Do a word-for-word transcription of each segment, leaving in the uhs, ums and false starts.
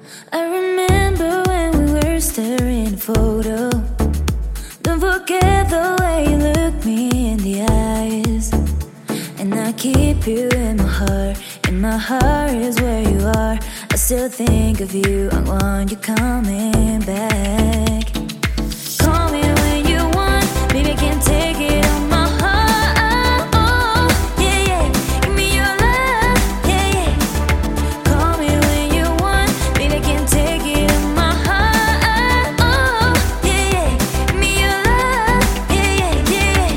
I remember when we were staring at a photo. Don't forget the way you look me in the eyes. And I keep you in my heart, and my heart is where you are. I still think of you, I want you coming back. Call me when you want, baby, I can't take it on my heart. Oh, yeah, yeah, give me your love, yeah, yeah. Call me when you want, baby, I can't take it on my heart. Oh, yeah, yeah, give me your love, yeah, yeah, yeah.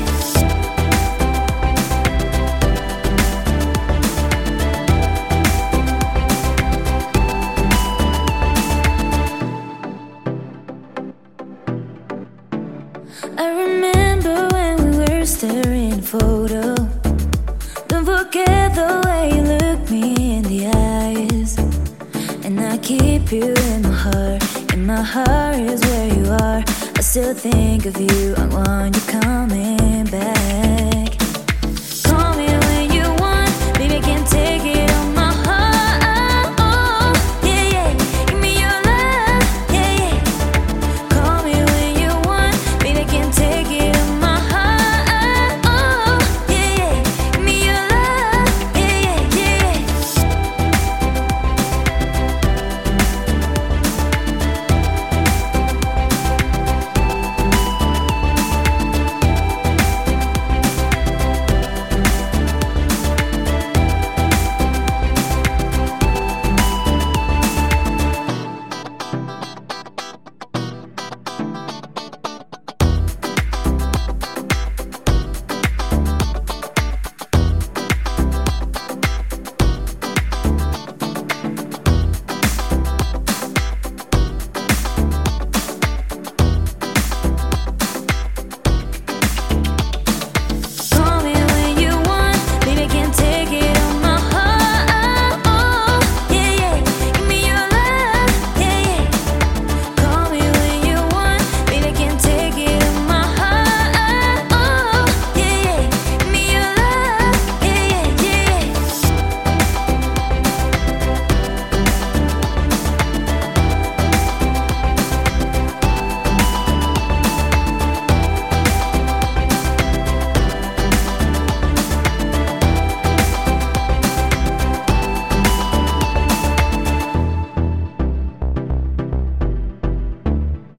I remember when we were staring at a photo. Don't forget the way you look me in the eyes. And I keep you in my heart, and my heart is where you are. I still think of you, I want you coming back.